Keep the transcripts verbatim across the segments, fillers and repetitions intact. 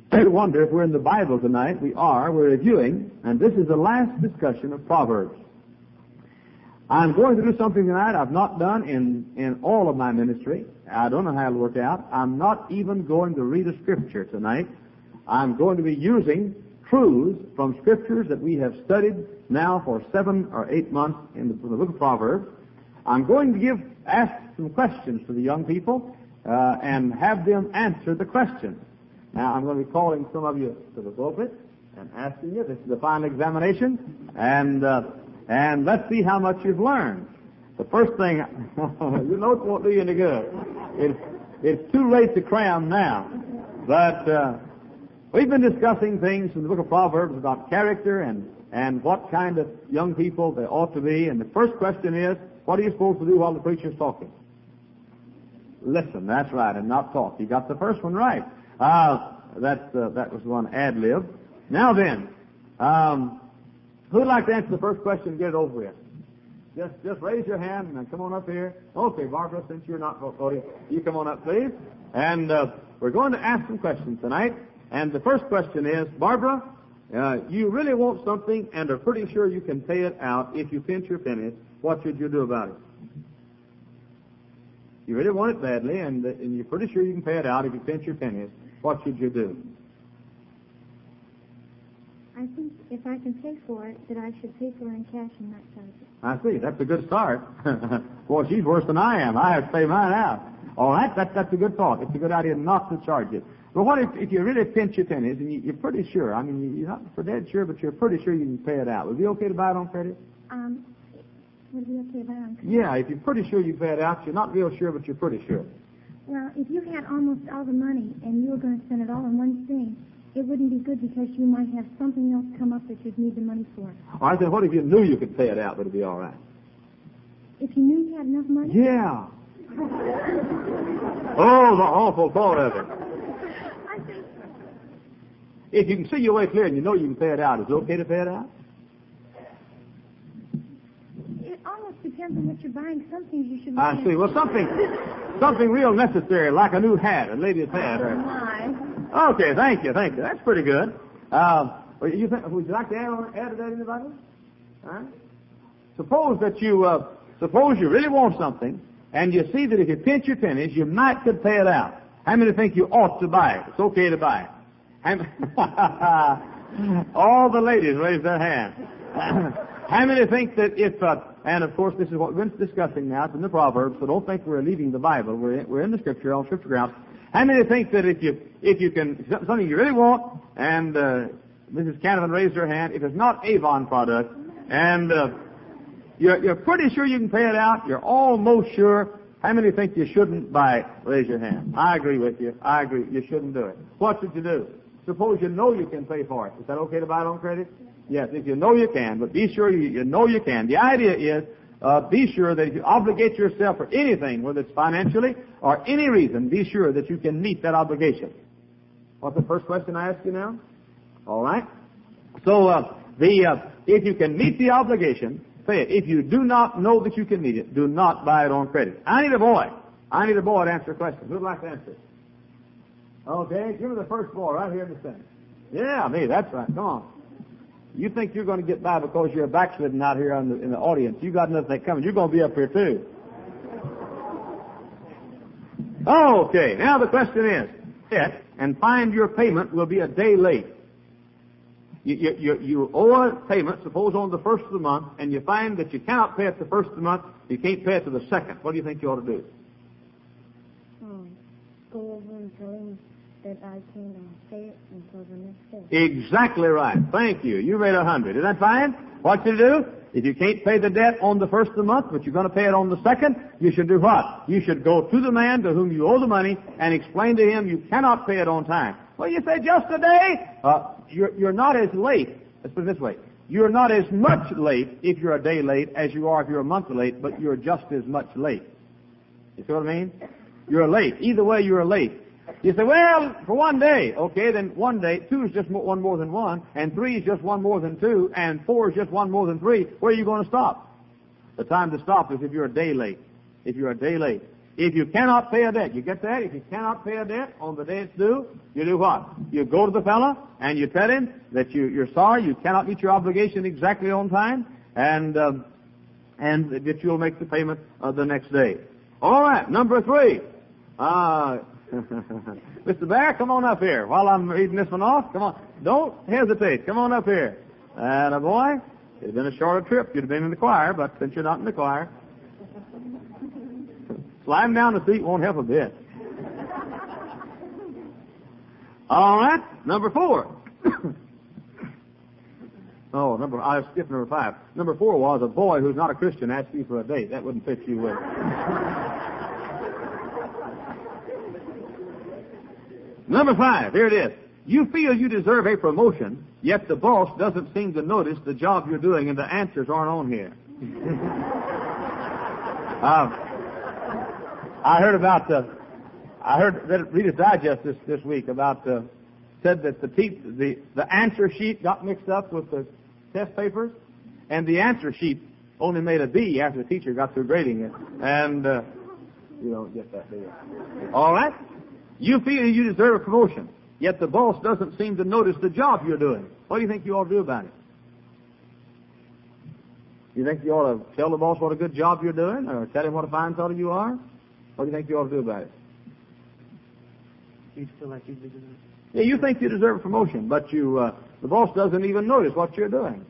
I wonder if we're in the Bible tonight. We are. We're reviewing, and this is the last discussion of Proverbs. I'm going to do something tonight I've not done in, in all of my ministry. I don't know how it'll work out. I'm not even going to read a scripture tonight. I'm going to be using truths from scriptures that we have studied now for seven or eight months in the, in the book of Proverbs. I'm going to give, ask some questions to the young people uh, and have them answer the questions. Now, I'm going to be calling some of you to the pulpit and asking you. This is the final examination, and uh, and let's see how much you've learned. The first thing, you know, it won't do you any good. It's, it's too late to cram now. But uh, we've been discussing things in the book of Proverbs about character and, and what kind of young people they ought to be. And the first question is, what are you supposed to do while the preacher's talking? Listen, that's right, and not talk. You got the first one right. Uh, that, uh, that was one ad-lib. Now then, um, who'd like to answer the first question and get it over with? Just, just raise your hand and then come on up here. Okay, Barbara, since you're not voting, you come on up, please. And uh, we're going to ask some questions tonight. And the first question is, Barbara, uh, you really want something and are pretty sure you can pay it out if you pinch your pennies. What should you do about it? You really want it badly, and, and you're pretty sure you can pay it out if you pinch your pennies. What should you do? I think if I can pay for it, that I should pay for it in cash and not charge it. I see. That's a good start. Boy, she's worse than I am. I have to pay mine out. All right, that, that's a good thought. It's a good idea not to charge it. But what if, if you really pinch your pennies and you, you're pretty sure, I mean, you're not for dead sure, but you're pretty sure you can pay it out. Would it be okay to buy it on credit? Um, would it be okay to buy it on credit? Yeah, if you're pretty sure you can pay it out, you're not real sure, but you're pretty sure. Well, if you had almost all the money and you were going to spend it all on one thing, it wouldn't be good because you might have something else come up that you'd need the money for. All right, then what if you knew you could pay it out, would it be all right? If you knew you had enough money? Yeah. Oh, the awful thought of it. I think so. If you can see your way clear and you know you can pay it out, is it okay to pay it out? It almost depends on what you're buying. Some things you should... I see. Well, something something real necessary, like a new hat, a lady's hat. Oh, Or... my. Okay, thank you, thank you. That's pretty good. Um, you think, would you like to add, on, add to that, anybody? All right. Suppose that you, uh, suppose you really want something, and you see that if you pinch your pennies, you might could pay it out. How many think you ought to buy it? It's okay to buy it. How many... All the ladies raise their hand. How many think that if, uh, and of course this is what we're discussing now, it's in the Proverbs, so don't think we're leaving the Bible. We're in, we're in the Scripture, on Scripture grounds. How many think that if you if you can something you really want, and uh, Missus Canavan raised her hand, if it's not Avon product, and uh, you're you're pretty sure you can pay it out, you're almost sure. How many think you shouldn't buy it? Raise your hand. I agree with you. I agree. You shouldn't do it. What should you do? Suppose you know you can pay for it. Is that okay to buy it on credit? Yes, if you know you can, but be sure you, you know you can. The idea is. Uh, be sure that if you obligate yourself for anything, whether it's financially or any reason, be sure that you can meet that obligation. What's the first question I ask you now? All right. So, uh, the uh, if you can meet the obligation, pay it. If you do not know that you can meet it, do not buy it on credit. I need a boy. I need a boy to answer a question. Who'd like to answer? Okay, give me the first boy right here in the center. Yeah, me. That's right. Come on. You think you're going to get by because you're backslidden out here in the, in the audience. You got nothing coming. You're going to be up here too. Okay, now the question is, debt and find your payment will be a day late. You, you, you, you owe a payment, suppose on the first of the month, and you find that you cannot pay it the first of the month, you can't pay it to the second. What do you think you ought to do? Um, go over and tell him that I can't uh, pay it until the next day. Exactly right. Thank you. You made a hundred. Isn't that fine? What you do? If you can't pay the debt on the first of the month, but you're going to pay it on the second, you should do what? You should go to the man to whom you owe the money and explain to him you cannot pay it on time. Well, you say, just a day? Uh, you're, you're not as late. Let's put it this way. You're not as much late if you're a day late as you are if you're a month late, but you're just as much late. You see what I mean? You're late. Either way, you're late. You say, well, for one day. Okay, then one day, two is just one more than one, and three is just one more than two, and four is just one more than three. Where are you going to stop? The time to stop is if you're a day late. If you're a day late. If you cannot pay a debt, you get that? If you cannot pay a debt on the day it's due, you do what? You go to the fella and you tell him that you, you're sorry, you cannot meet your obligation exactly on time, and um, and that you'll make the payment uh, the next day. All right, number three. Uh, Mister Bear, come on up here. While I'm reading this one off, come on. Don't hesitate. Come on up here. And a boy, it'd have been a shorter trip. You'd have been in the choir, but since you're not in the choir, sliding down the seat won't help a bit. All right, number four. oh, number I skipped number five. Number four was a boy who's not a Christian asked you for a date. That wouldn't fit you well. Number five, here it is. You feel you deserve a promotion, yet the boss doesn't seem to notice the job you're doing, and the answers aren't on here. um, I heard about the, I heard that Reader's Digest this, this week about the, said that the, te- the the answer sheet got mixed up with the test papers, and the answer sheet only made a B after the teacher got through grading it, and uh, you don't get that, do you? All right. You feel you deserve a promotion, yet the boss doesn't seem to notice the job you're doing. What do you think you ought to do about it? You think you ought to tell the boss what a good job you're doing, or tell him what a fine fellow you are? What do you think you ought to do about it? You feel like you deserve it. Yeah, you think you deserve a promotion, but you uh, the boss doesn't even notice what you're doing.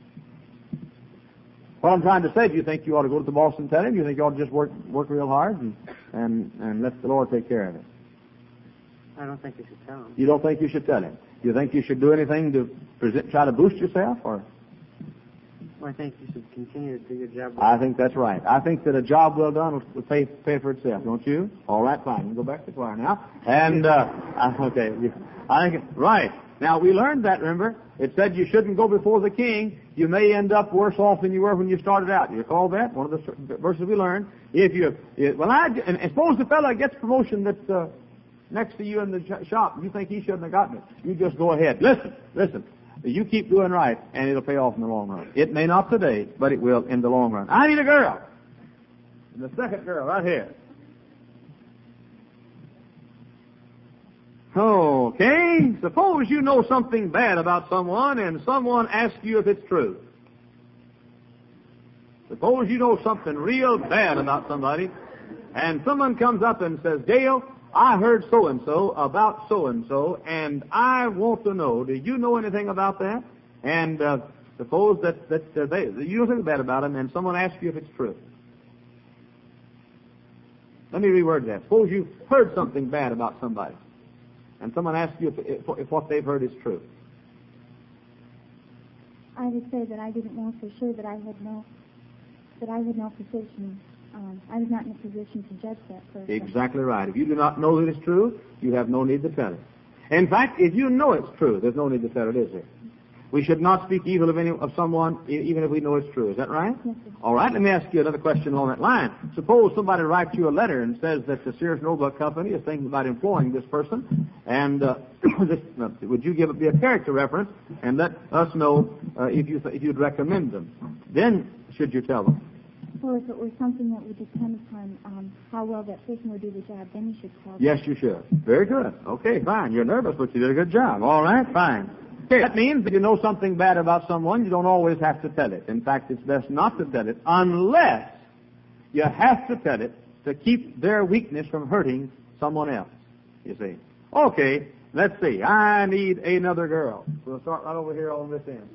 What I'm trying to say, do you think you ought to go to the boss and tell him? You think you ought to just work work real hard and and, and let the Lord take care of it? I don't think you should tell him. You don't think you should tell him? Do you think you should do anything to present, try to boost yourself, or? Well, I think you should continue to do your job. I think that's right. I think that a job well done will pay pay for itself, don't you? All right, fine. You go back to the choir now. And uh, okay, I think right now we learned that. Remember, it said you shouldn't go before the king. You may end up worse off than you were when you started out. Do you recall that? One of the verses we learned. If you if, well, I and, and suppose the fellow gets promotion that's uh, next to you in the sh- shop. You think he shouldn't have gotten it. You just go ahead. Listen, listen. You keep doing right, and it'll pay off in the long run. It may not today, but it will in the long run. I need a girl. And the second girl, right here. Okay. Suppose you know something bad about someone, and someone asks you if it's true. Suppose you know something real bad about somebody, and someone comes up and says, Dale, I heard so-and-so about so-and-so, and I want to know, do you know anything about that? And uh, suppose that, that uh, they, you know something bad about them, and someone asks you if it's true. Let me reword that. Suppose you've heard something bad about somebody, and someone asks you if, if, if what they've heard is true. I would say that I didn't know for sure that I had no, that I had no position. Um, I was not in a position to judge that person. Exactly right. If you do not know that it's true, you have no need to tell it. In fact, if you know it's true, there's no need to tell it, is there? We should not speak evil of any of someone, even if we know it's true. Is that right? Yes, sir. All right. Let me ask you another question along that line. Suppose somebody writes you a letter and says that the Sears and Roebuck Company is thinking about employing this person, and uh, this, uh, would you give it be a character reference and let us know uh, if you th- if you'd recommend them? Then should you tell them? Well, if it were something that would depend upon um, how well that person would do the job, then you should tell them. Yes, you should. Very good. Okay, fine. You're nervous, but you did a good job. All right, fine. Okay, that means that you know something bad about someone, you don't always have to tell it. In fact, it's best not to tell it unless you have to tell it to keep their weakness from hurting someone else, you see. Okay, let's see. I need another girl. We'll start right over here on this end.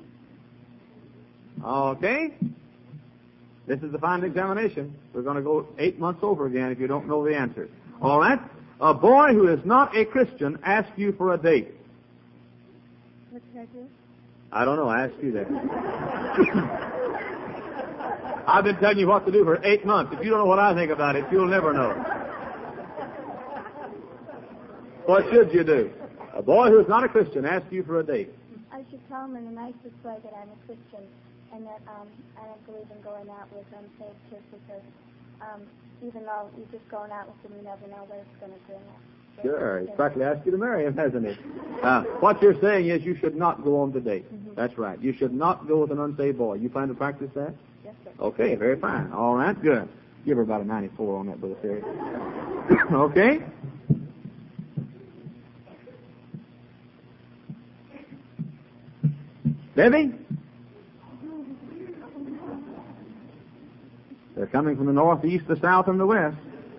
Okay. This is the final examination. We're going to go eight months over again if you don't know the answer. All right? A boy who is not a Christian asks you for a date. What should I do? I don't know. I asked you that. I've been telling you what to do for eight months. If you don't know what I think about it, you'll never know. What should you do? A boy who is not a Christian asks you for a date. I should tell him in the nicest way that I'm a Christian and that um, I don't believe in going out with unsaved kids because um, even though you're just going out with them, you never know what it's going to bring up. So Sure. He's practically asked you to marry him, hasn't he? Uh, what you're saying is you should not go on the date. Mm-hmm. That's right. You should not go with an unsaved boy. You plan to practice that? Yes, sir. Okay, very fine. All right, good. Give her about a ninety-four on that, Brother Terry. Okay? Debbie? They're coming from the north, the east, the south, and the west.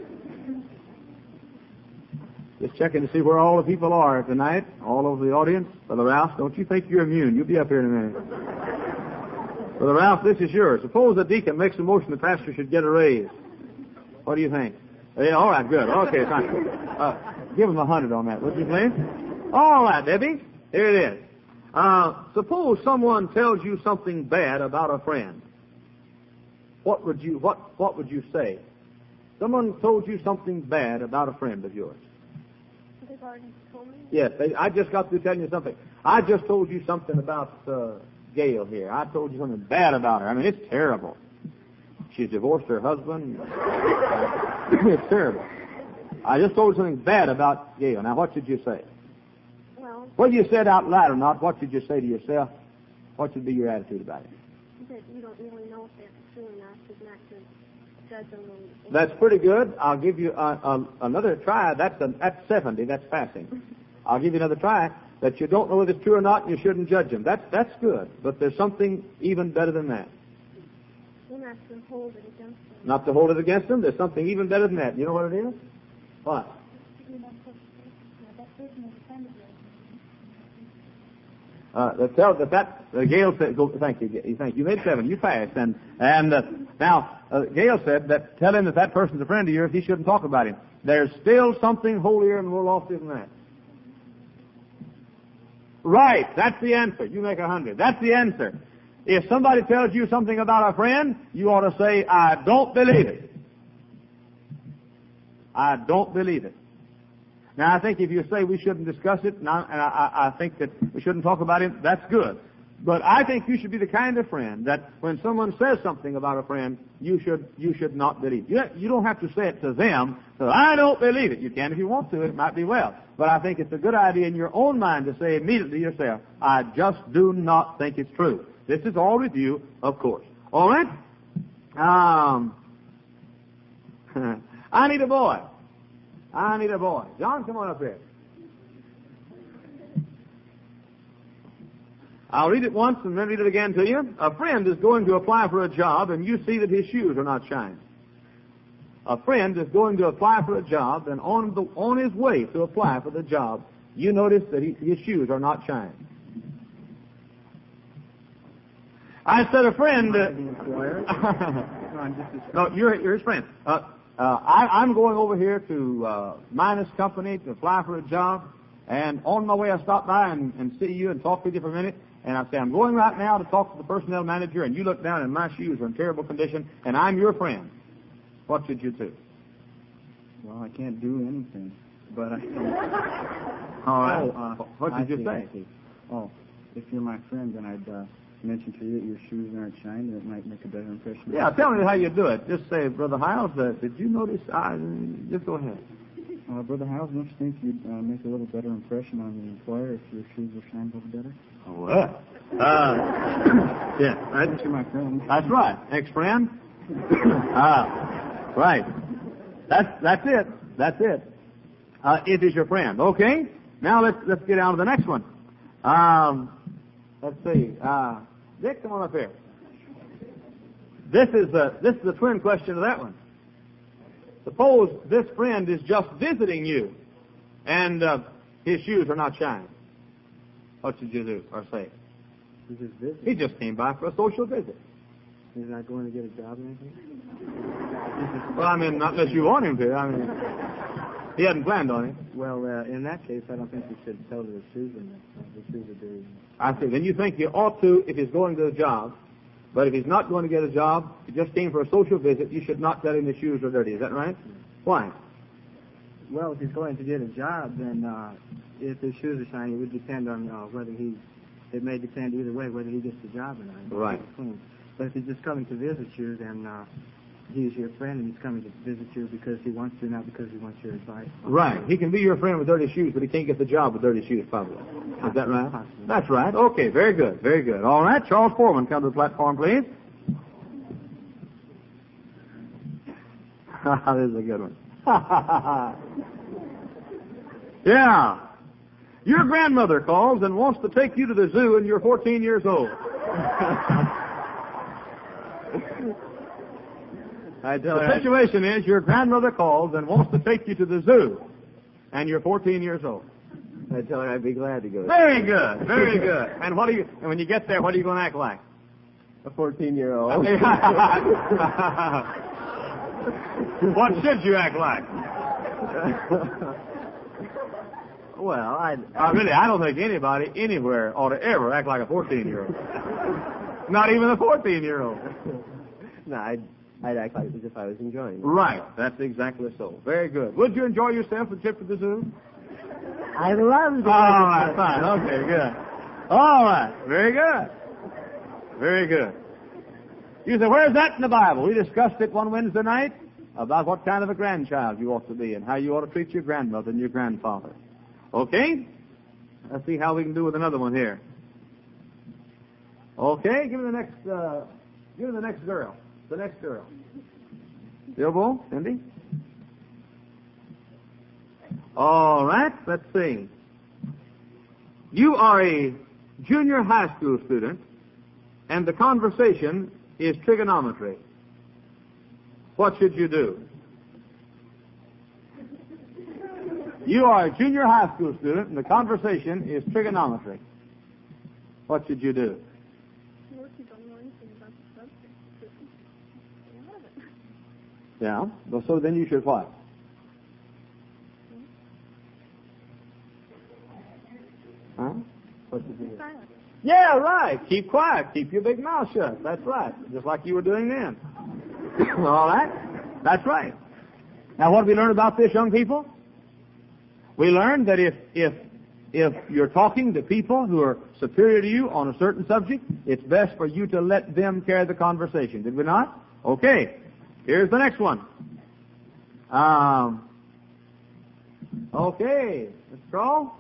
Just checking to see where all the people are tonight, all over the audience. Brother Ralph, don't you think you're immune? You'll be up here in a minute. Brother Ralph, this is yours. Suppose a deacon makes a motion the pastor should get a raise. What do you think? Yeah, all right, good. Okay, fine. Uh, give him a hundred on that, would you please? All right, Debbie. Here it is. Uh, suppose someone tells you something bad about a friend. What would you what what would you say? Someone told you something bad about a friend of yours. They've already told me. Yes, they, I just got to telling you something. I just told you something about uh, Gail here. I told you something bad about her. I mean, it's terrible. She's divorced her husband. It's terrible. I just told you something bad about Gail. Now, what should you say? Well, Whether you said out loud or not, what should you say to yourself? What should be your attitude about it? that you don't really know if they're true or not, is not to judge them. And, That's pretty good. I'll give you uh, uh, another try. That's a, that's seventy. That's passing. I'll give you another try. That you don't know whether it's true or not, and you shouldn't judge them. That's that's good. But there's something even better than that. You're not to hold it against them. Not to hold it against them. There's something even better than that. You know what it is? What? Uh, that tell that that uh, Gail said. Go, thank you. Thank you. You made seven. You passed. And and uh, now uh, Gail said that tell him that that person's a friend of yours. He shouldn't talk about him. There's still something holier and more lofty than that. Right. That's the answer. You make a hundred. That's the answer. If somebody tells you something about a friend, you ought to say, "I don't believe it. I don't believe it." Now, I think if you say we shouldn't discuss it, and I, and I, I think that we shouldn't talk about it, that's good. But I think you should be the kind of friend that when someone says something about a friend, you should you should not believe. You, you don't have to say it to them, so I don't believe it. You can if you want to. It might be well. But I think it's a good idea in your own mind to say immediately to yourself, I just do not think it's true. This is all review, of course. All right? Um, I need a boy. I need a boy. John, come on up here. I'll read it once and then read it again to you. A friend is going to apply for a job, and you see that his shoes are not shining. A friend is going to apply for a job, and on the on his way to apply for the job, you notice that he, his shoes are not shining. I said a friend... Uh, no, you're, you're his friend. Uh, uh, I, I'm going over here to uh, Minus Company to apply for a job, and on my way I stop by and, and see you and talk with you for a minute, and I say, I'm going right now to talk to the personnel manager, and you look down and my shoes are in terrible condition, and I'm your friend. What should you do? Well, I can't do anything, but I can... All right. Oh, uh, what I did you see, say? I see. Oh, if you're my friend, then I'd uh, mention to you that your shoes aren't shining, it might make a better impression. Yeah, tell me how you do it. Just say, Brother Hiles, uh, did you notice? I, just go ahead. Uh, Brother Hiles, don't you think you'd uh, make a little better impression on the employer if your shoes were shined a little better? Oh, well. Uh, yeah, Right. You're my friend. That's right. Ex-friend? uh, right. That's, that's it. That's it. Uh, it is your friend. Okay? Now let's, let's get on to the next one. Um, let's see. Uh, Dick, come on up here. This is the, this is the twin question of that one. Suppose this friend is just visiting you, and uh, his shoes are not shining. What should you do or say? He's just busy. He just came by for a social visit. He's not going to get a job or anything? Well, I mean, not unless you want him to. I mean, he hadn't planned on it. Well, uh, in that case, I don't think you should tell the shoes in uh, the shoes are dirty. I see. Then you think you ought to if he's going to a job, but if he's not going to get a job, he just came for a social visit, you should not tell him the shoes are dirty. Is that right? Why? Well, if he's going to get a job, then uh, if his shoes are shiny, it would depend on uh, whether he, it may depend either way whether he gets the job or not. Right. But if he's just coming to visit you, then uh, he's your friend and he's coming to visit you because he wants to, not because he wants your advice. Right. He can be your friend with dirty shoes, but he can't get the job with dirty shoes, probably. Is that right? Possibly. That's right. Okay, very good, very good. All right, Charles Foreman, come to the platform, please. This is a good one. Yeah. Your grandmother calls and wants to take you to the zoo and you're fourteen years old. I tell The her, situation is your grandmother calls and wants to take you to the zoo and you're fourteen years old. I tell her I'd be glad to go. Very good, very good. And what do you? And when you get there, what are you going to act like? A fourteen-year-old. What should you act like? Well, I Uh, really, I don't think anybody anywhere ought to ever act like a fourteen-year-old. Not even a fourteen-year-old. no, I'd, I'd act like as if I was enjoying it. Right. That's exactly so. Very good. Would you enjoy yourself the trip to the zoo? I love it. All right, fine. Okay, good. All right. Very good. Very good. You say, where's that in the Bible? We discussed it one Wednesday night about what kind of a grandchild you ought to be and how you ought to treat your grandmother and your grandfather. Okay? Let's see how we can do with another one here. Okay, give me the next, uh, give me the next girl. The next girl. Bilbo, Cindy? All right, let's see. You are a junior high school student, and the conversation is trigonometry. What should you do? You are a junior high school student, and the conversation is trigonometry. What should you do? Well, if you don't know anything about the subject, just stay out of it. Yeah. Well, so then you should what? Huh? What should you do? Silence. Yeah, right. Keep quiet. Keep your big mouth shut. That's right. Just like you were doing then. All right? That's right. Now, what did we learn about this, young people? We learned that if if if you're talking to people who are superior to you on a certain subject, it's best for you to let them carry the conversation. Did we not? Okay. Here's the next one. Um. Okay. Mister Kroll.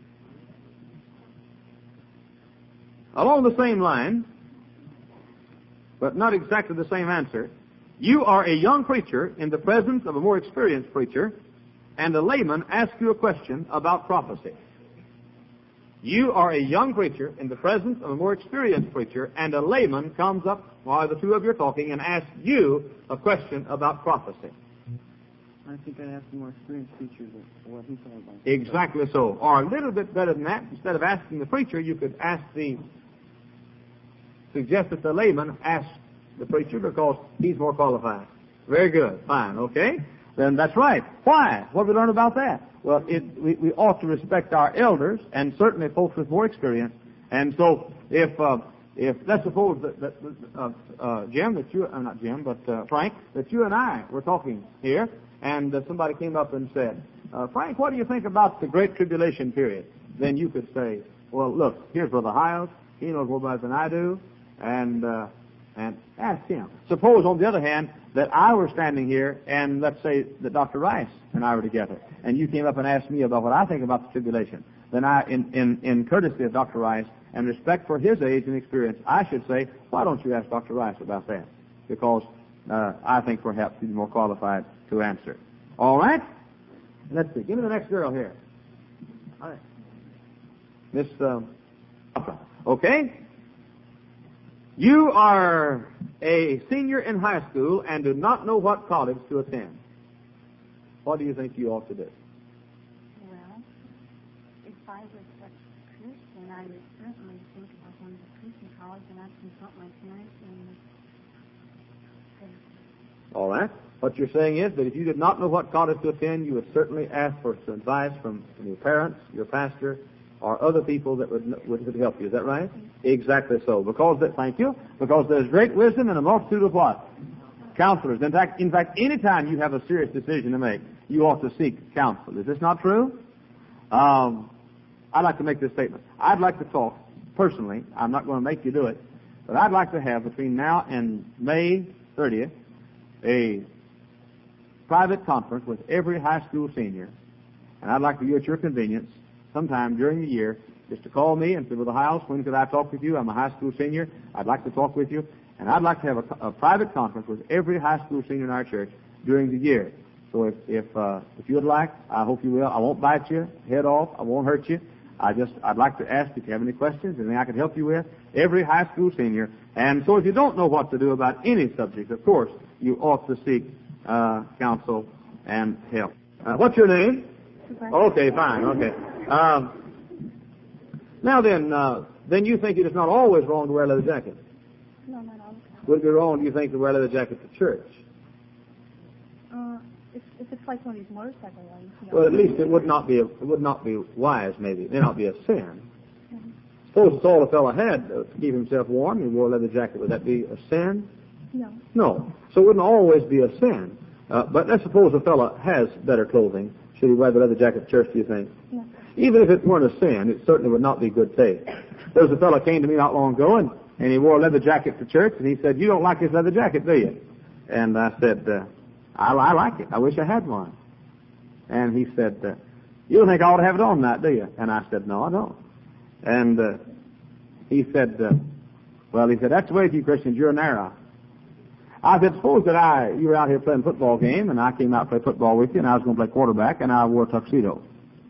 Along the same line, but not exactly the same answer, you are a young preacher in the presence of a more experienced preacher, and a layman asks you a question about prophecy. You are a young preacher in the presence of a more experienced preacher, and a layman comes up while the two of you are talking and asks you a question about prophecy. I think I'd ask the more experienced teacher what he thought about it. Exactly so. Or a little bit better than that, instead of asking the preacher, you could ask the, suggest that the layman ask the preacher because he's more qualified. Very good. Fine. Okay? Then that's right. Why? What did we learn about that? Well, it, we, we ought to respect our elders, and certainly folks with more experience. And so, if uh, if let's suppose that, that uh, uh, Jim, that you, uh, not Jim, but uh, Frank, that you and I were talking here, and uh, somebody came up and said, uh, Frank, what do you think about the Great Tribulation period? Then you could say, well, look, here's Brother Hiles. He knows more about it than I do, and uh, and ask him. Suppose, on the other hand, that I were standing here, and let's say that Doctor Rice and I were together, and you came up and asked me about what I think about the tribulation. Then I, in, in, in courtesy of Doctor Rice and respect for his age and experience, I should say, why don't you ask Doctor Rice about that? Because uh, I think perhaps he's more qualified to answer. All right? Let's see. Give me the next girl here. All right. Miss, uh, okay? You are a senior in high school and do not know what college to attend. What do you think you ought to do? Well, if I was a Christian, I would certainly think about going to Christian college, and I'd consult my parents and. All right. What you're saying is that if you did not know what college to attend, you would certainly ask for some advice from, from your parents, your pastor, or other people that would, would would help you. Is that right? Exactly so. Because that, thank you. Because there's great wisdom in a multitude of what? Counselors. In fact, in fact, any time you have a serious decision to make, you ought to seek counsel. Is this not true? Um, I'd like to make this statement. I'd like to talk personally. I'm not going to make you do it, but I'd like to have between now and May thirtieth a private conference with every high school senior, and I'd like for you at your convenience sometime during the year just to call me and say, Brother Hiles, when could I talk with you? I'm a high school senior. I'd like to talk with you. And I'd like to have a, a private conference with every high school senior in our church during the year. So if if uh, if you would like, I hope you will. I won't bite you head off. I won't hurt you. I just I'd like to ask if you have any questions, anything I can help you with. Every high school senior. And so if you don't know what to do about any subject, of course you ought to seek uh, counsel and help. Uh, what's your name? Okay, fine. Okay. Um, now then, uh, then you think it is not always wrong to wear a leather jacket? No, no, no. Would it be wrong, do you think, to wear a leather jacket to church? Uh, if, if it's like one of these motorcycle ones. You know. Well, at least it would not be a, it would not be wise. Maybe it may not be a sin. Mm-hmm. Suppose it's all a fellow had uh, to keep himself warm. He wore a leather jacket. Would that be a sin? No. No. So it wouldn't always be a sin. Uh, but let's suppose a fellow has better clothing. Should he wear the leather jacket to church, do you think? Yeah. Even if it weren't a sin, it certainly would not be good faith. There was a fellow came to me not long ago, and, and he wore a leather jacket to church, and he said, "You don't like this leather jacket, do you?" And I said, uh, I, I like it. I wish I had one. And he said, uh, "You don't think I ought to have it on tonight, do you?" And I said, "No, I don't." And uh, he said, uh, well, he said, "That's the way with you Christians, you're narrow." I said, "Suppose that I, you were out here playing a football game, and I came out to play football with you, and I was going to play quarterback, and I wore a tuxedo."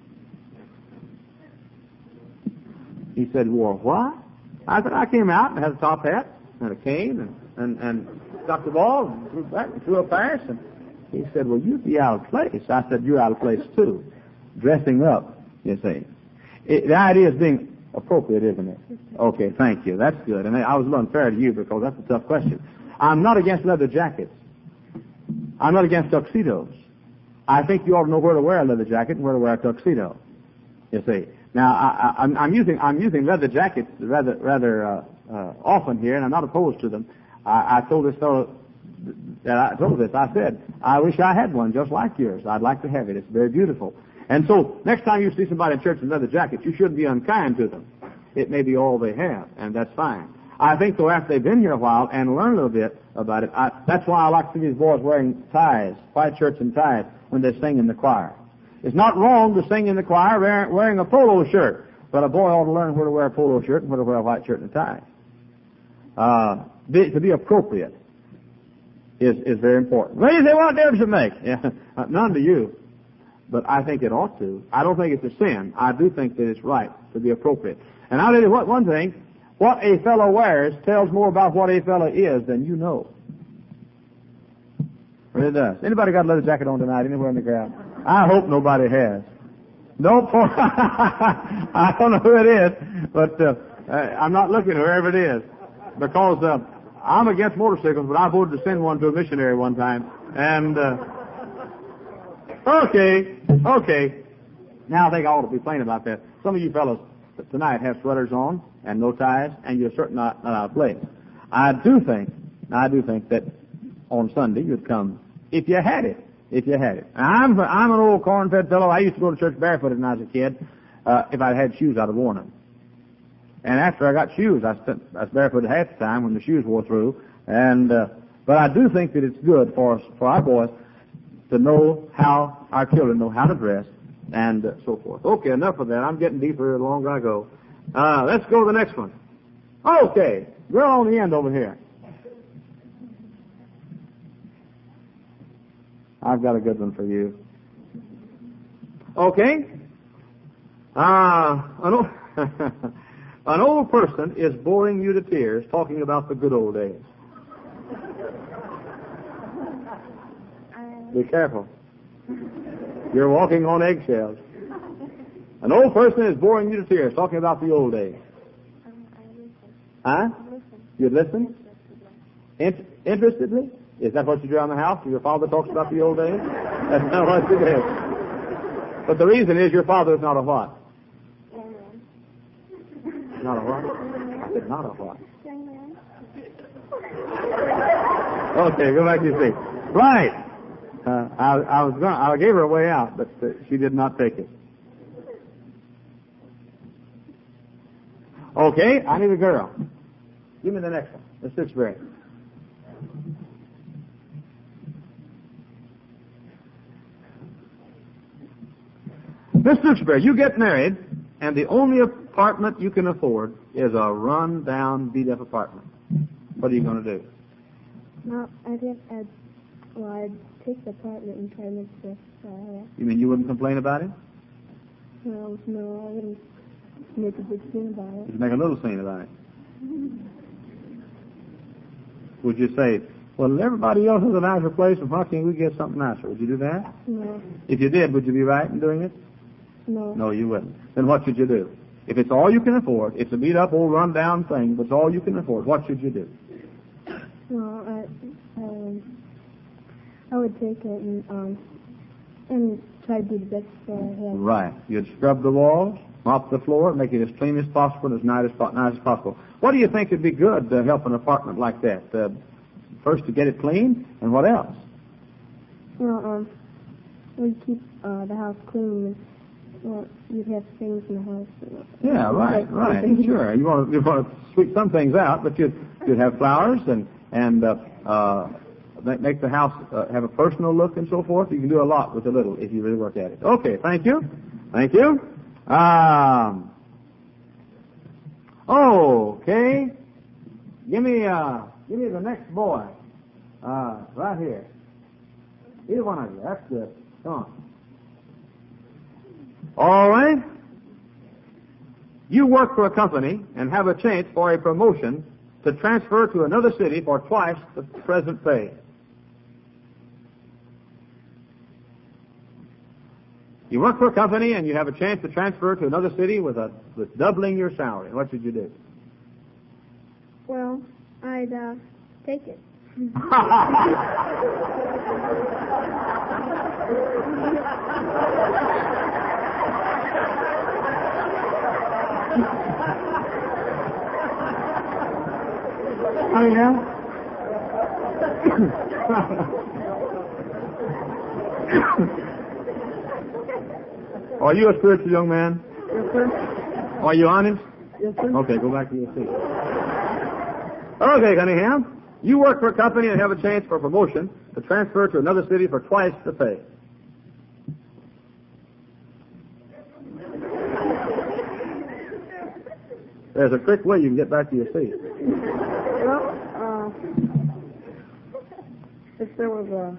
He said, "Wore what?" I said, "I came out and had a top hat and a cane and, and, and got the ball and threw back and threw a pass." And he said, "Well, you'd be out of place." I said, "You're out of place, too." Dressing up, you see. It, the idea is being appropriate, isn't it? Okay, thank you. That's good. And I was a little unfair to you because that's a tough question. I'm not against leather jackets. I'm not against tuxedos. I think you ought to know where to wear a leather jacket and where to wear a tuxedo. You see. Now, I, I, I'm, I'm using I'm using leather jackets rather rather uh, uh, often here, and I'm not opposed to them. I, I told this fellow that I told this. I said, "I wish I had one just like yours. I'd like to have it. It's very beautiful." And so, next time you see somebody in church in leather jacket, you shouldn't be unkind to them. It may be all they have, and that's fine. I think, though, after they've been here a while and learn a little bit about it, I, that's why I like to see these boys wearing ties, white shirts and ties, when they sing in the choir. It's not wrong to sing in the choir wearing a polo shirt, but a boy ought to learn where to wear a polo shirt and where to wear a white shirt and a tie. Uh, be, to be appropriate is, is very important. Well, you say, what difference does it make? Yeah, none to you. But I think it ought to. I don't think it's a sin. I do think that it's right to be appropriate. And I'll tell you what, one thing, what a fellow wears tells more about what a fellow is than you know. Well, it does. Anybody got a leather jacket on tonight anywhere in the crowd? I hope nobody has. No, poor, I don't know who it is, but uh, I'm not looking whoever it is, because uh, I'm against motorcycles, but I voted to send one to a missionary one time. And uh, okay, okay. Now I think I ought to be plain about that. Some of you fellows tonight have sweaters on and no ties, and you're certainly not, not out of place. I do think, I do think that on Sunday you'd come if you had it. If you had it. I'm I'm an old corn-fed fellow. I used to go to church barefooted when I was a kid. Uh, if I'd had shoes, I'd have worn them. And after I got shoes, I spent I was barefooted half the time when the shoes wore through. And uh, but I do think that it's good for us, for our boys, to know how our children know how to dress and uh, so forth. Okay, enough of that. I'm getting deeper the longer I go. Uh, let's go to the next one. Okay, girl on the end over here. I've got a good one for you. Okay? Uh, an, old an old person is boring you to tears talking about the good old days. Be careful. You're walking on eggshells. An old person is boring you to tears talking about the old days. Huh? You'd listen? In- interestedly? Is that what you do around the house? Your father talks about the old days? That's not what you do. But the reason is your father is not a what? Not a what? I said not a what? Okay, go back to your seat. Right. Uh, I, I was going. I gave her a way out, but uh, she did not take it. Okay, I need a girl. Give me the next one. The sixth grade. Miss Tewksbury, you get married, and the only apartment you can afford is a run-down, beat-up apartment. What are you going to do? Well, I didn't. Uh, well, I'd take the apartment and try to make the best uh, hair. You mean you wouldn't complain about it? No, no, I wouldn't make a big scene about it. You'd make a little scene about it. Would you say, well, everybody else has a nicer place, and why can't we get something nicer? Would you do that? No, If you did, would you be right in doing it? no. No, you wouldn't. Then what should you do? If it's all you can afford, it's a beat-up, old, run-down thing, but it's all you can afford, what should you do? Well, I, um, I would take it and um, and try to do the best uh, I have. Right. You'd scrub the walls, mop the floor, make it as clean as possible, as nice as, po- nice as possible. What do you think would be good to help an apartment like that? Uh, first, to get it clean, and what else? Well, um, we keep uh, the house clean. Well, you'd have things in the house. Uh, Yeah, right, right, sure. You want to, you want to sweep some things out, but you'd, you'd have flowers and, and uh, uh, make the house uh, have a personal look and so forth. You can do a lot with a little if you really work at it. Okay, thank you. Thank you. Um, okay. Give me, uh, give me the next boy. Uh, right here. Either one of you. That's good. Come on. All right. You work for a company and have a chance for a promotion to transfer to another city for twice the present pay. You work for a company and you have a chance to transfer to another city with a with doubling your salary. What should you do? Well, I'd uh, take it. Oh, yeah? Are you a spiritual young man? Yes, sir. Are you honest? Yes, sir. Okay, go back to your seat. Okay, Cunningham. You work for a company and have a chance for promotion to transfer to another city for twice the pay. There's a quick way you can get back to your seat. Well, uh, if there was a,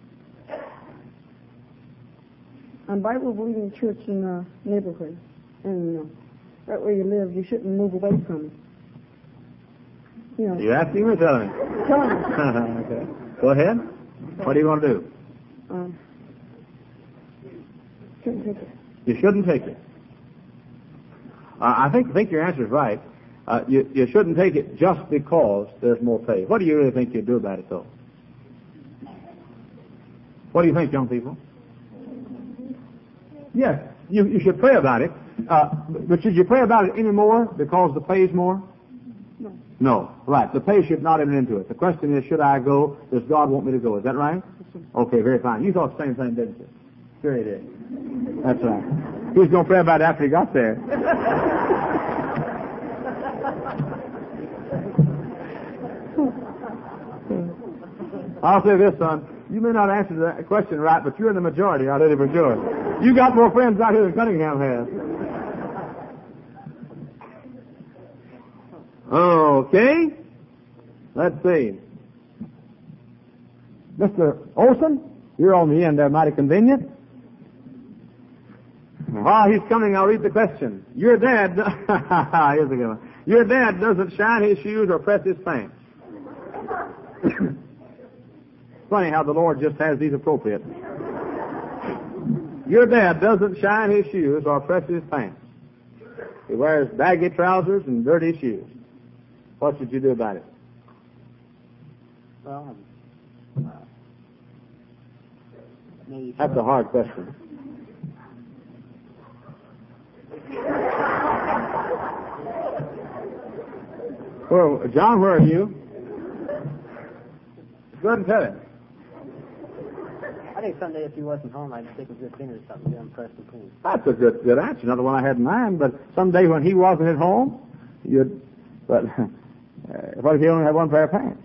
a Bible-believing church in a neighborhood, and uh, right where you live, you shouldn't move away from it. You know, You asking me or telling me? telling me. Okay. Go ahead. What do you want to do? Um, shouldn't take it. You shouldn't take it. Uh, I think think your answer is right. Uh, you, you shouldn't take it just because there's more pay. What do you really think you'd do about it, though? What do you think, young people? Yes, you, you should pray about it. Uh, but should you pray about it any more because the pay is more? No. No. Right. The pay should not enter into it. The question is, should I go? Does God want me to go? Is that right? Okay, very fine. You thought the same thing, didn't you? Sure you did. That's right. He was going to pray about it after he got there. I'll say this, son. You may not answer the question right, but you're in the majority, I'll tell you for sure. You got more friends out here than Cunningham has. Okay. Let's see. Mister Olson, you're on the end there, mighty convenient. While he's coming, I'll read the question. Your dad, here's a good one. Your dad doesn't shine his shoes or press his pants. Funny how the Lord just has these appropriate. Your dad doesn't shine his shoes or press his pants. He wears baggy trousers and dirty shoes. What should you do about it? Well, uh, maybe That's a hard question. Well, John, where are you? Go ahead and tell him. I think someday if he wasn't home, I'd take a good dinner or something, get him pressed and clean. That's a good good answer. Not the one I had in mind, but someday when he wasn't at home, you'd. But uh, what if he only had one pair of pants?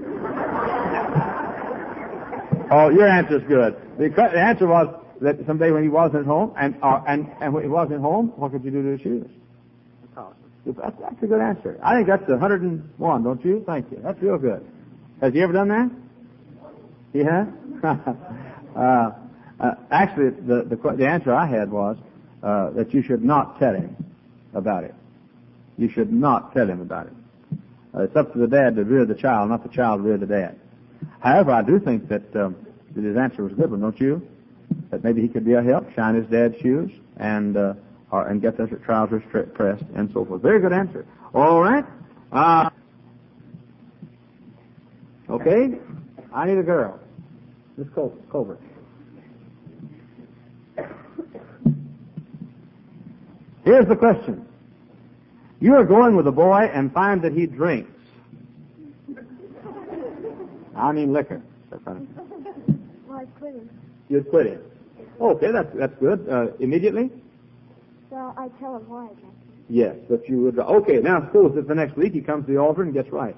Oh, your answer's good. The, the answer was that someday when he wasn't at home, and uh, and and when he wasn't at home, what could you do to his shoes? Awesome. That's, that's a good answer. I think that's a hundred and one, don't you? Thank you. That's real good. Has he ever done that? Yeah? uh, uh, actually, the, the the answer I had was uh, that you should not tell him about it. You should not tell him about it. Uh, it's up to the dad to rear the child, not the child to rear the dad. However, I do think that, um, that his answer was a good one, don't you? That maybe he could be a help, shine his dad's shoes, and uh, or, and get their trousers pressed, and so forth. Very good answer. All right. Uh, okay. I need a girl. Miss Col- Colbert. Here's the question. You are going with a boy and find that he drinks. I mean liquor. That's funny. Well, I quit him. You'd quit him. Okay, that's that's good. Uh, immediately? Well, I tell him why I can't. Yes, but you would. Okay, now suppose that the next week he comes to the altar and gets right.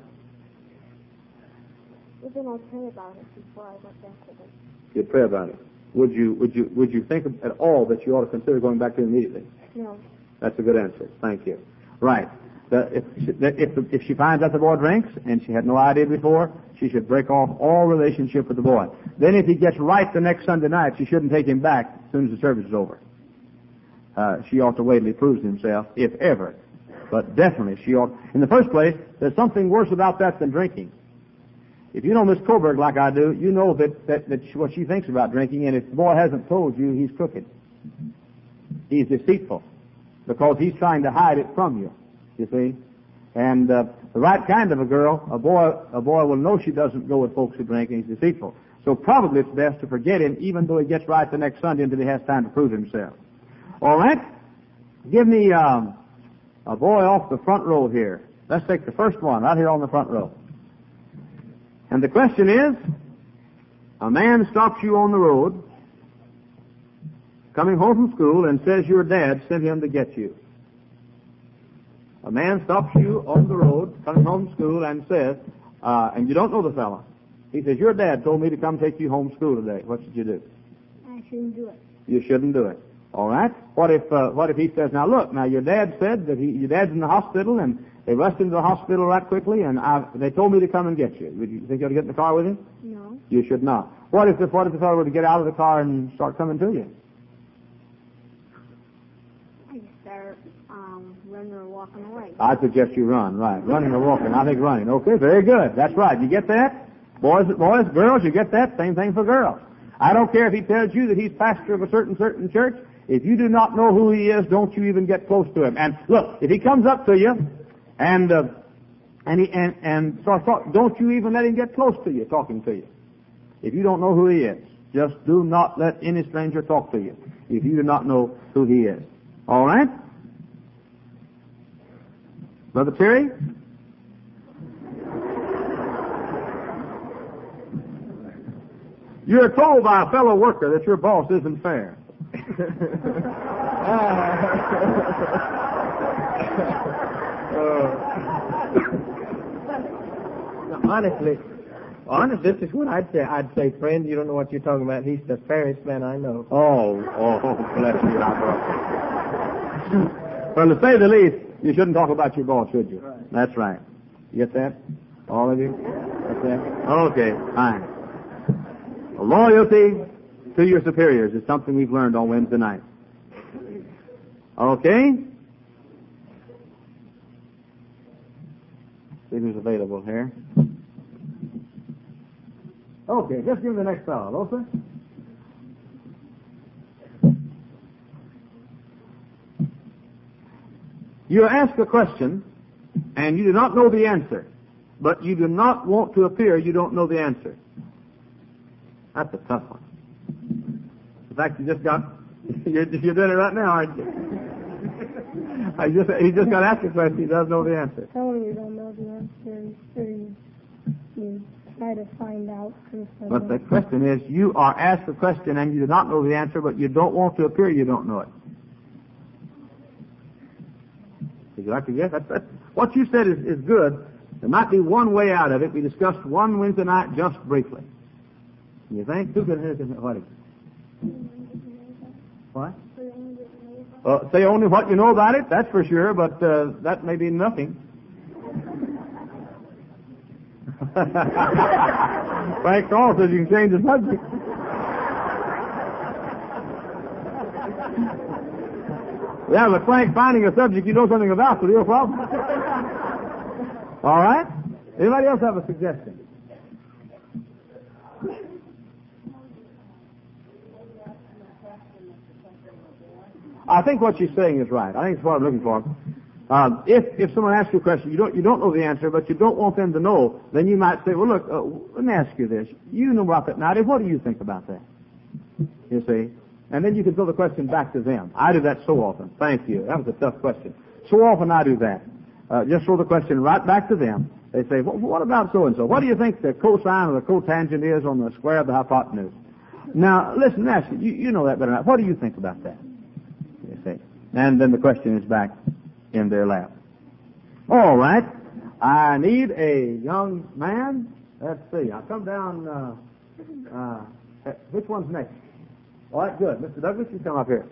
Well, then I pray about it before I went back with him. You'd pray about it. Would you? Would you? Would you think at all that you ought to consider going back to him immediately? No. That's a good answer. Thank you. Right. The, if, she, the, if, the, if she finds out the boy drinks and she had no idea before, she should break off all relationship with the boy. Then if he gets right the next Sunday night, she shouldn't take him back as soon as the service is over. Uh, she ought to wait till he proves himself, if ever. But definitely she ought. In the first place, there's something worse about that than drinking. If you know Miss Coburg like I do, you know that, that, that she, what she thinks about drinking, and if the boy hasn't told you, he's crooked. He's deceitful. Because he's trying to hide it from you, you see. And uh, the right kind of a girl, a boy, a boy will know she doesn't go with folks who drink, and he's deceitful. So probably it's best to forget him, even though he gets right the next Sunday until he has time to prove himself. All right? Give me um, a boy off the front row here. Let's take the first one right here on the front row. And the question is, a man stops you on the road, coming home from school, and says your dad sent him to get you. A man stops you on the road, coming home from school, and says, uh, and you don't know the fella. He says, your dad told me to come take you home from school today. What should you do? I shouldn't do it. You shouldn't do it. All right? What if uh, what if he says, now look, now your dad said that he, your dad's in the hospital, and they rushed into the hospital right quickly, and I, they told me to come and get you. Would you think you ought to get in the car with him? No. You should not. What if the, what if the fellow were to get out of the car and start coming to you? I start um, running or walking away. I suggest you run, right. Running or walking. I think running. Okay, very good. That's right. You get that? Boys, boys, girls, you get that? Same thing for girls. I don't care if he tells you that he's pastor of a certain, certain church. If you do not know who he is, don't you even get close to him. And look, if he comes up to you and, uh, and he, and, and starts talking, don't you even let him get close to you, talking to you. If you don't know who he is, just do not let any stranger talk to you if you do not know who he is. All right? Brother Terry? You're told by a fellow worker that your boss isn't fair. No, honestly, honestly, this is what I'd say. I'd say, friend, you don't know what you're talking about. He's the fairest man I know. Oh, oh, bless you. Well, to say the least, you shouldn't talk about your boss, should you? Right. That's right. You get that? All of you? That's that? Okay, fine. Loyalty to your superiors is something we've learned on Wednesday night. Okay? See who's available here. Okay, just give me the next fellow. Hello, sir? You ask a question, and you do not know the answer, but you do not want to appear you don't know the answer. That's a tough one. In fact, you just got, you're, you're doing it right now, aren't you? I just, he just got asked a question, he doesn't know the answer. Tell him you don't know the answer. So you, you try to find out. But the question is, you are asked a question and you do not know the answer, but you don't want to appear you don't know it. Would you like to guess? That's, that's, what you said is, is good. There might be one way out of it. We discussed one Wednesday night just briefly. You think? Who can what? What? Uh, say only what you know about it, that's for sure, but uh, that may be nothing. Frank Carl says you can change the subject. Yeah, but Frank, finding a subject you know something about is a real problem. All right? Anybody else have a suggestion? I think what she's saying is right. I think it's what I'm looking for. Um, if if someone asks you a question, you don't you don't know the answer, but you don't want them to know, then you might say, well, look, uh, let me ask you this. You know about that. Now, what do you think about that? You see? And then you can throw the question back to them. I do that so often. Thank you. That was a tough question. So often I do that. Uh, just throw the question right back to them. They say, well, what about so-and-so? What do you think the cosine or the cotangent is on the square of the hypotenuse? Now, listen, ask you. You know that better than I. What do you think about that? You see? And then the question is back in their lap. All right. I need a young man. Let's see. I'll come down. Uh, uh, which one's next? All right, good. Mister Douglas, you come up here.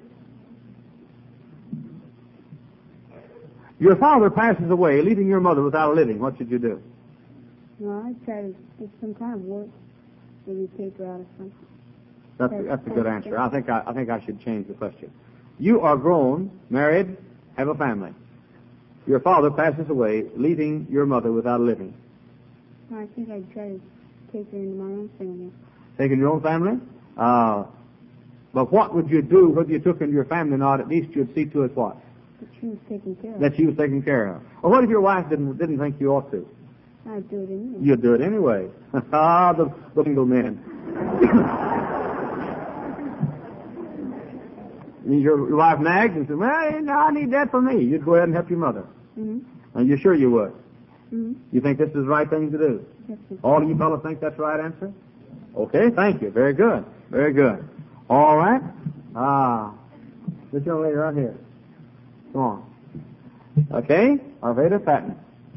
Your father passes away, leaving your mother without a living. What should you do? Well, I'd try to get some kind of work. Maybe take her out of something. That's a, that's a good answer. I think I, I think I should change the question. You are grown, married, have a family. Your father passes away, leaving your mother without a living. I think I'd try to take her into my own family. Take in your own family? Uh, but what would you do whether you took into your family or not? At least you'd see to it what? That she was taken care of. That she was taken care of. Or what if your wife didn't didn't think you ought to? I'd do it anyway. You'd do it anyway. Ah, the, the single men. Your, your wife nagged and said, well, no, I need that for me. You'd go ahead and help your mother. Mm-hmm. And you're sure you would? Mm-hmm. You think this is the right thing to do? Yes, sir. All of you fellows think that's the right answer? Okay, thank you. Very good. Very good. All right. Ah, this young lady right here. Come on. Okay, Arvada Patton.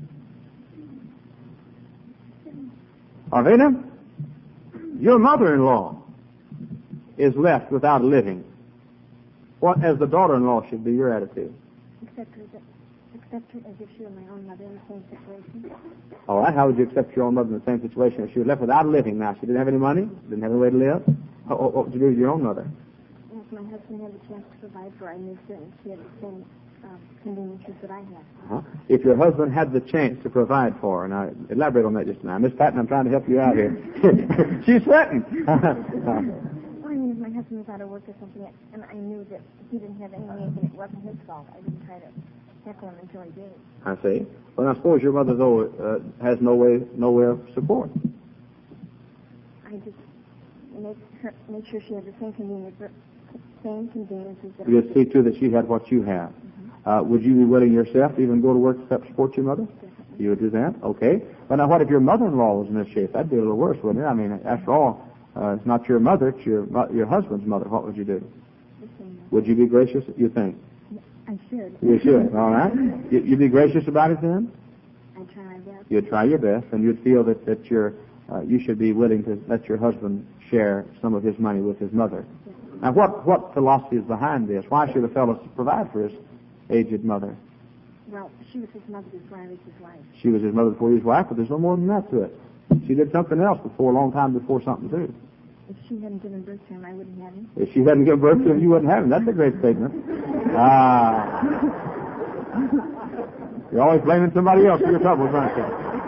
Arvada, your mother-in-law is left without a living. What, as the daughter-in-law, should be your attitude? Accept her, accept her as if she were my own mother in the same situation. All right. How would you accept your own mother in the same situation? If she was left without a living now, she didn't have any money, didn't have any way to live. What, what would you do with your own mother? If my husband had the chance to provide for her, I knew certain she had the same um, conveniences that I had. Uh-huh. If your husband had the chance to provide for her, now elaborate on that just now. Miss Patton, I'm trying to help you out here. She's sweating. Well, I mean, if my husband was out of work or something, and I knew that he didn't have any means and it wasn't his fault, I didn't try to heckle him until he did. I see. Well, I suppose your mother, though, uh, has no way, no way of support. I just make her, make sure she had the same convenience, same conveniences that You'd see to that she had what you have. Mm-hmm. Uh, would you be willing yourself to even go to work to help support your mother? Definitely. You would do that? Okay. Well, now, what if your mother-in-law was in this shape? That'd be a little worse, wouldn't it? I mean, after all, uh, it's not your mother, it's your your husband's mother. What would you do? Would you be gracious, you think? I should. You should, all right. You, you'd be gracious about it then? I'd try my best. You'd try your best, and you'd feel that, that you're, uh, you should be willing to let your husband share some of his money with his mother. Yes. Now, what, what philosophy is behind this? Why should a fellow provide for his aged mother? Well, she was his mother before I was his wife. She was his mother before he was his wife, but there's no more than that to it. She did something else before, a long time before something to do. If she hadn't given birth to him, I wouldn't have him. If she hadn't given birth to him, you wouldn't have him. That's a great statement. Ah. You're always blaming somebody else for your troubles, aren't you?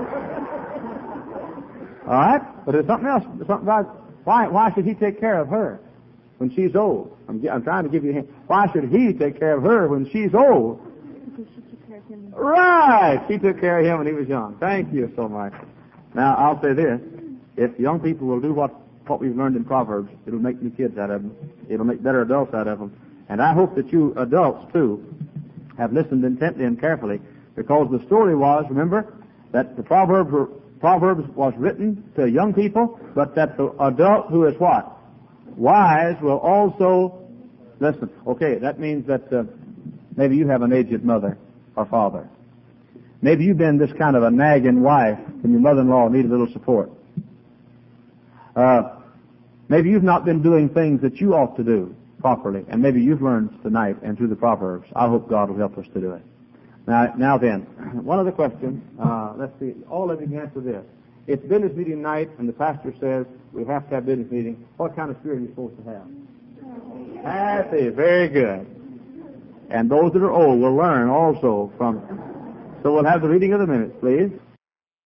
All right? But there's something else. There's something about why, why should he take care of her when she's old? I'm, I'm trying to give you a hint. Why should he take care of her when she's old? Because she took care of him. Right. She took care of him when he was young. Thank you so much. Now, I'll say this. If young people will do what what we've learned in Proverbs, it'll make new kids out of them. It'll make better adults out of them. And I hope that you adults, too, have listened intently and carefully, because the story was, remember, that the Proverbs were, Proverbs was written to young people, but that the adult who is what? Wise will also listen. Okay, that means that uh, maybe you have an aged mother or father. Maybe you've been this kind of a nagging wife and your mother-in-law needed a little support. Uh, maybe you've not been doing things that you ought to do properly, and maybe you've learned tonight and through the Proverbs. I hope God will help us to do it. Now, now then, one other question. Uh, let's see. All of you can answer this. it's business meeting night, and the pastor says we have to have business meeting, what kind of spirit are you supposed to have? Happy. Very good. And those that are old will learn also from. So we'll have the reading of the minutes, please.